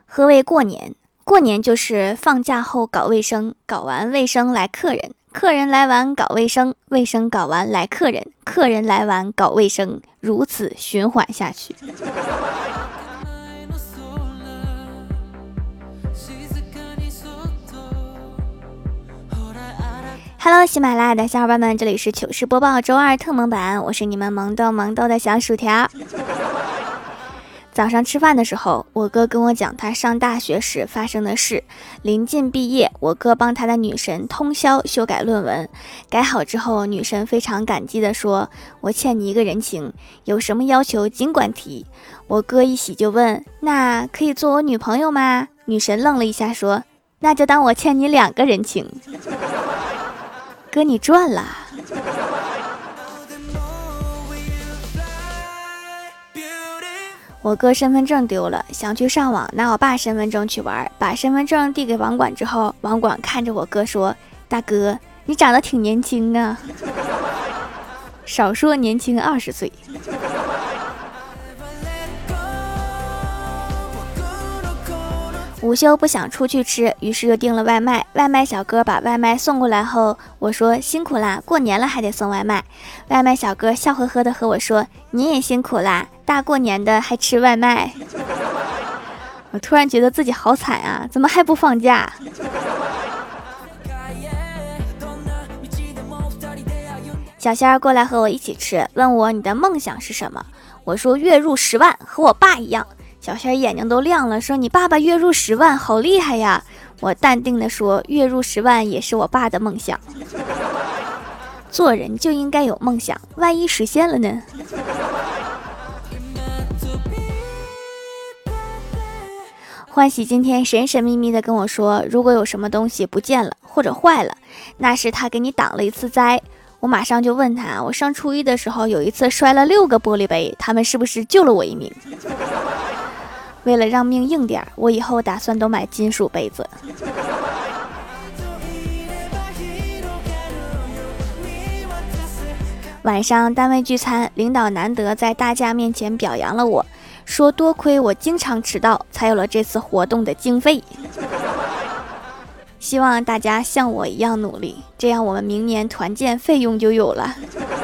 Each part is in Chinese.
何为过年？过年就是放假后搞卫生，搞完卫生来客人，客人来完搞卫生，卫生搞完来客人，客人来完搞卫生，如此循环下去。Hello， 喜马拉雅的小伙伴们，这里是糗事播报周二特蒙版，我是你们萌豆萌豆的小薯条。早上吃饭的时候，我哥跟我讲他上大学时发生的事。临近毕业，我哥帮他的女神通宵修改论文，改好之后，女神非常感激地说：“我欠你一个人情，有什么要求尽管提。”我哥一喜就问：“那可以做我女朋友吗？”女神愣了一下说：“那就当我欠你2个人情。”哥，你赚了。我哥身份证丢了，想去上网拿我爸身份证去玩，把身份证递给网管之后，网管看着我哥说：“大哥，你长得挺年轻啊，少说年轻20岁。”午休不想出去吃，于是就订了外卖。外卖小哥把外卖送过来后，我说：“辛苦啦，过年了还得送外卖。”外卖小哥笑呵呵的和我说：“你也辛苦啦，大过年的还吃外卖。”我突然觉得自己好惨啊，怎么还不放假？小仙儿过来和我一起吃，问我你的梦想是什么？我说月入10万，和我爸一样。小仙儿眼睛都亮了，说：“你爸爸月入10万，好厉害呀！”我淡定地说：“月入10万也是我爸的梦想。”做人就应该有梦想，万一实现了呢？欢喜今天神神秘秘地跟我说，如果有什么东西不见了或者坏了，那是他给你挡了一次灾。我马上就问他，我上初一的时候有一次摔了6个玻璃杯，他们是不是救了我一命？为了让命硬点，我以后打算都买金属杯子。晚上单位聚餐，领导难得在大家面前表扬了我，说多亏我经常迟到，才有了这次活动的经费。希望大家像我一样努力，这样我们明年团建费用就有了。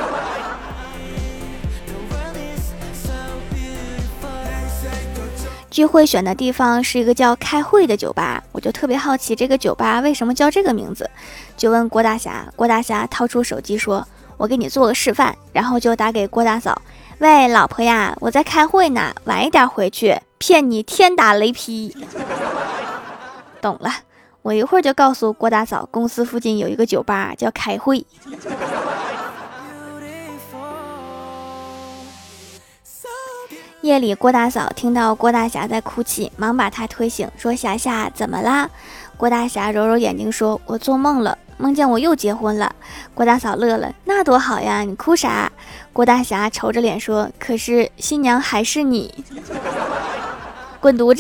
聚会选的地方是一个叫开会的酒吧，我就特别好奇这个酒吧为什么叫这个名字，就问郭大侠。郭大侠掏出手机说：“我给你做个示范。”然后就打给郭大嫂：“喂，老婆呀，我在开会呢，晚一点回去。”骗你天打雷劈。懂了，我一会儿就告诉郭大嫂，公司附近有一个酒吧叫开会。夜里，郭大嫂听到郭大侠在哭泣，忙把他推醒，说：“霞霞，怎么啦？”郭大侠揉揉眼睛说：“我做梦了，梦见我又结婚了。”郭大嫂乐了：“那多好呀，你哭啥？”郭大侠愁着脸说：“可是新娘还是你。”滚犊子！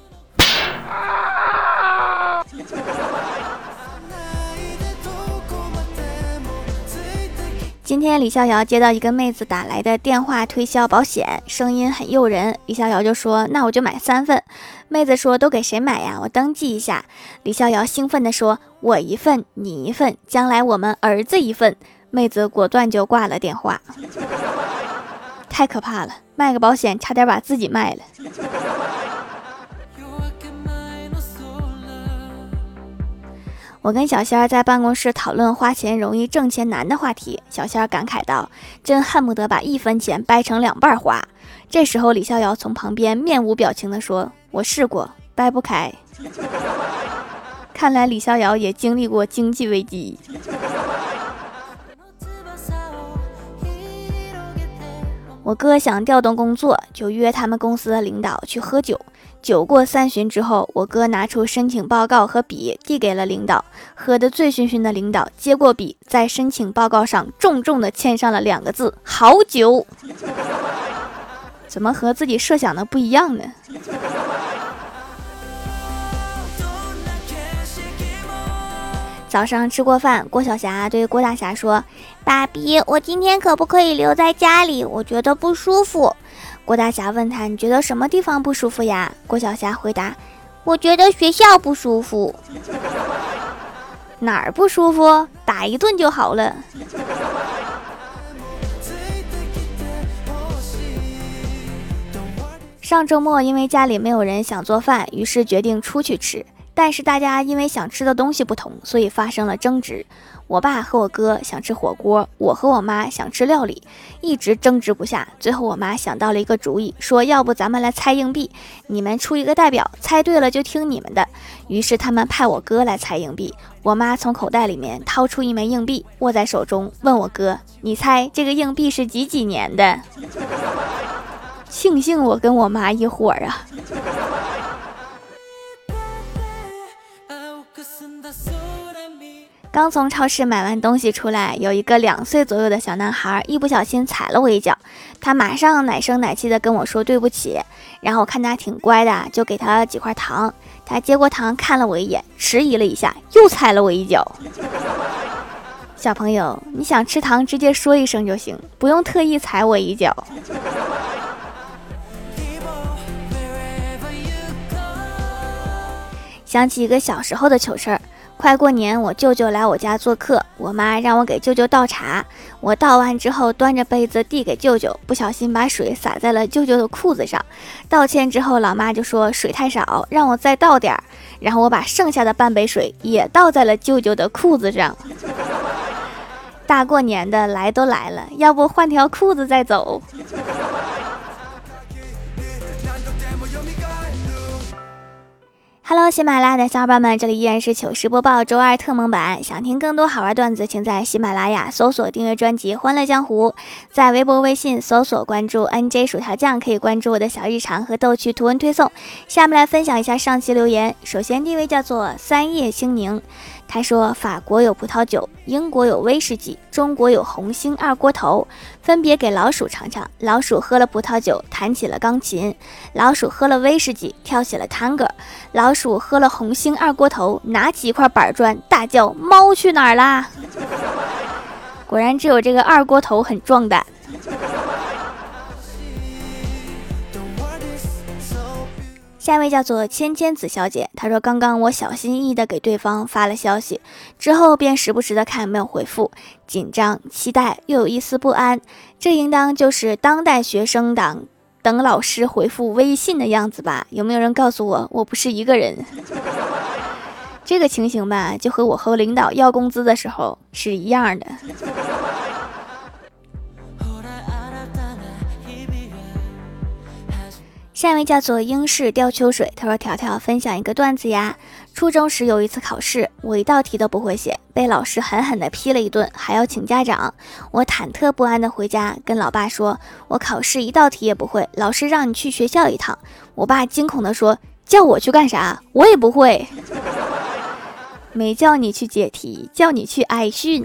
今天李逍遥接到一个妹子打来的电话推销保险，声音很诱人。李逍遥就说：“那我就买3份。”妹子说：“都给谁买呀？我登记一下。”李逍遥兴奋地说：“我1份，你1份，将来我们儿子1份。”妹子果断就挂了电话。太可怕了，卖个保险差点把自己卖了。我跟小仙儿在办公室讨论花钱容易挣钱难的话题，小仙儿感慨道：“真恨不得把1分钱掰成2半花。”这时候李逍遥从旁边面无表情地说：“我试过，掰不开。”看来李逍遥也经历过经济危机。我哥想调动工作，就约他们公司的领导去喝酒。酒过3巡之后，我哥拿出申请报告和笔递给了领导。喝得醉醺醺的领导接过笔，在申请报告上重重地签上了2个字：好酒。怎么和自己设想的不一样呢？早上吃过饭，郭晓霞对郭大侠说：“爸比，我今天可不可以留在家里？我觉得不舒服。”郭大侠问他：“你觉得什么地方不舒服呀？”郭晓霞回答：“ 我觉得学校不舒服。哪儿不舒服？打一顿就好了。上周末因为家里没有人想做饭，于是决定出去吃。但是大家因为想吃的东西不同，所以发生了争执。我爸和我哥想吃火锅，我和我妈想吃料理，一直争执不下。最后我妈想到了一个主意，说要不咱们来猜硬币，你们出一个代表，猜对了就听你们的。于是他们派我哥来猜硬币。我妈从口袋里面掏出一枚硬币，握在手中，问我哥：你猜这个硬币是几年的？庆幸我跟我妈一伙儿啊。刚从超市买完东西出来，有一个2岁左右的小男孩一不小心踩了我一脚，他马上奶声奶气的跟我说对不起，然后看他挺乖的，就给他几块糖。他接过糖看了我一眼，迟疑了一下，又踩了我一脚。小朋友，你想吃糖直接说一声就行，不用特意踩我一脚。想起一个小时候的糗事儿，快过年，我舅舅来我家做客，我妈让我给舅舅倒茶，我倒完之后端着杯子递给舅舅，不小心把水洒在了舅舅的裤子上。道歉之后，老妈就说水太少，让我再倒点儿，然后我把剩下的半杯水也倒在了舅舅的裤子上。大过年的来都来了，要不换条裤子再走。Hello， 喜马拉雅的小伙伴们，这里依然是糗事播报周二特蒙版。想听更多好玩段子，请在喜马拉雅搜索订阅专辑《欢乐江湖》，在微博、微信搜索关注 NJ 薯条酱，可以关注我的小日常和逗趣图文推送。下面来分享一下上期留言。首先第一位叫做三叶星宁，他说法国有葡萄酒，英国有威士忌，中国有红星二锅头，分别给老鼠尝尝。老鼠喝了葡萄酒，弹起了钢琴；老鼠喝了威士忌，跳起了探戈；老鼠喝了红星二锅头，拿起一块板砖，大叫猫去哪儿啦。果然只有这个二锅头很壮胆。下一位叫做芊芊子小姐，她说刚刚我小心翼翼的给对方发了消息，之后便时不时的看没有回复，紧张期待又有一丝不安，这应当就是当代学生党等老师回复微信的样子吧？有没有人告诉我，我不是一个人？这个情形吧，就和我和领导要工资的时候是一样的。下一位叫做英式吊秋水，他说条条分享一个段子呀。初中时有一次考试，我一道题都不会写，被老师狠狠地批了一顿，还要请家长。我忐忑不安地回家跟老爸说，我考试一道题也不会，老师让你去学校一趟。我爸惊恐地说，叫我去干啥？我也不会。没叫你去解题，叫你去挨训。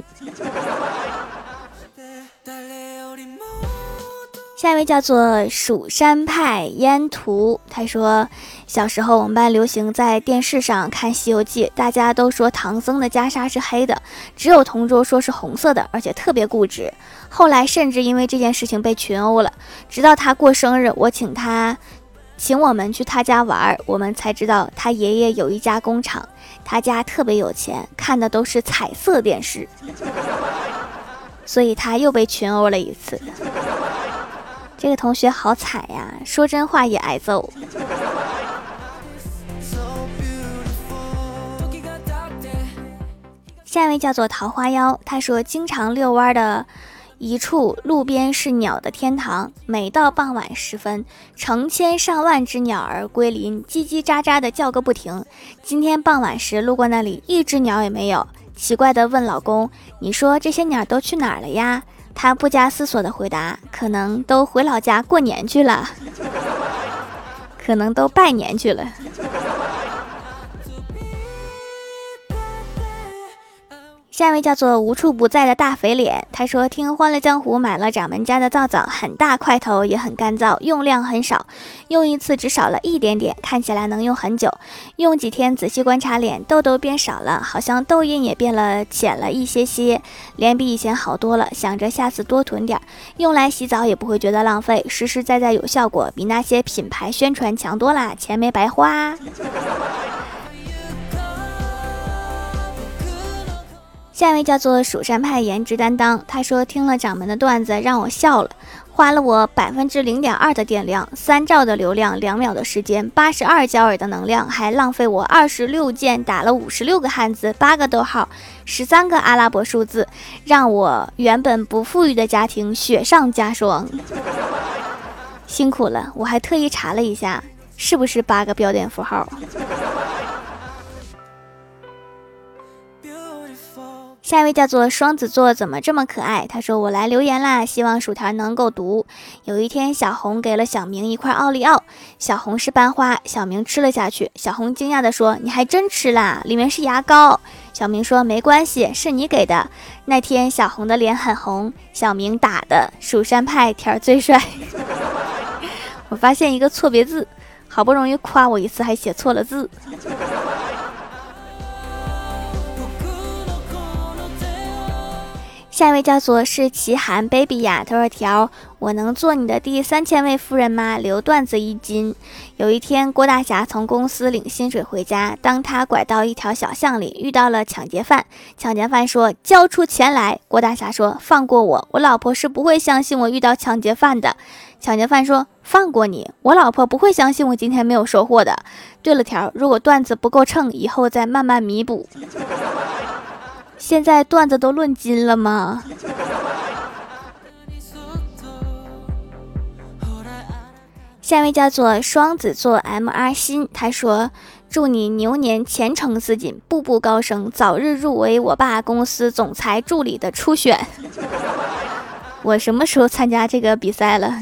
下一位叫做蜀山派烟图，他说小时候我们班流行在电视上看西游记，大家都说唐僧的袈裟是黑的，只有同桌说是红色的，而且特别固执。后来甚至因为这件事情被群殴了，直到他过生日，我请我们去他家玩，我们才知道他爷爷有一家工厂，他家特别有钱，看的都是彩色电视，所以他又被群殴了一次。这个同学好惨呀，说真话也挨揍。下一位叫做桃花妖，他说经常遛弯的一处路边是鸟的天堂，每到傍晚时分，成千上万只鸟儿归林，叽叽喳喳的叫个不停。今天傍晚时路过那里，一只鸟也没有，奇怪的问老公，你说这些鸟都去哪儿了呀？他不加思索的回答，可能都回老家过年去了，可能都拜年去了。 下一位叫做无处不在的大肥脸，他说听欢乐江湖买了掌门家的皂皂，很大块头也很干燥，用量很少，用一次只少了一点点，看起来能用很久。用几天仔细观察脸，痘痘变少了，好像痘印也变了浅了一些些，脸比以前好多了，想着下次多囤点，用来洗澡也不会觉得浪费，实实在在有效果，比那些品牌宣传强多啦，钱没白花。下一位叫做蜀山派颜值担当，他说听了掌门的段子让我笑了，花了我0.2%的电量，3兆的流量，2秒的时间，82焦耳的能量，还浪费我26键打了56个汉字，8个逗号，13个阿拉伯数字，让我原本不富裕的家庭雪上加霜。辛苦了，我还特意查了一下，是不是8个标点符号？下一位叫做双子座怎么这么可爱，他说我来留言啦，希望薯条能够读。有一天小红给了小明一块奥利奥，小红是班花，小明吃了下去，小红惊讶地说你还真吃啦，里面是牙膏。小明说没关系，是你给的。那天小红的脸很红，小明打的蜀山派条最帅。我发现一个错别字，好不容易夸我一次还写错了字。下一位叫做是齐韩 baby 呀，他说条，我能做你的第3000位夫人吗？留段子1斤。有一天郭大侠从公司领薪水回家，当他拐到一条小巷里，遇到了抢劫犯。抢劫犯说交出钱来，郭大侠说放过我，我老婆是不会相信我遇到抢劫犯的。抢劫犯说放过你，我老婆不会相信我今天没有收获的。对了条，如果段子不够称，以后再慢慢弥补。现在段子都论斤了吗？下一位叫做双子座 MR 心，他说祝你牛年前程似锦，步步高升，早日入围我爸公司总裁助理的初选。我什么时候参加这个比赛了？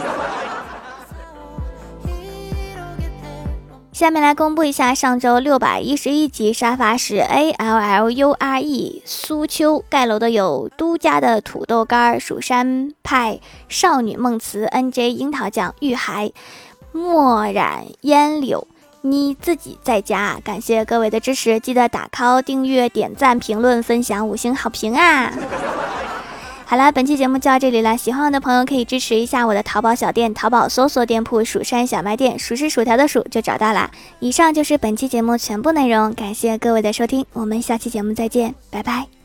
下面来公布一下上周611集沙发是 ALLURE 苏秋，盖楼的有都家的土豆干、蜀山派少女梦慈、NJ 樱桃酱、玉孩、墨染烟柳，你自己在家。感谢各位的支持，记得打 call、订阅、点赞、评论、分享、5星好评啊！好啦，本期节目就到这里了，喜欢我的朋友可以支持一下我的淘宝小店，淘宝搜索店铺蜀山小卖店，蜀是薯条的蜀就找到啦。以上就是本期节目全部内容，感谢各位的收听，我们下期节目再见，拜拜。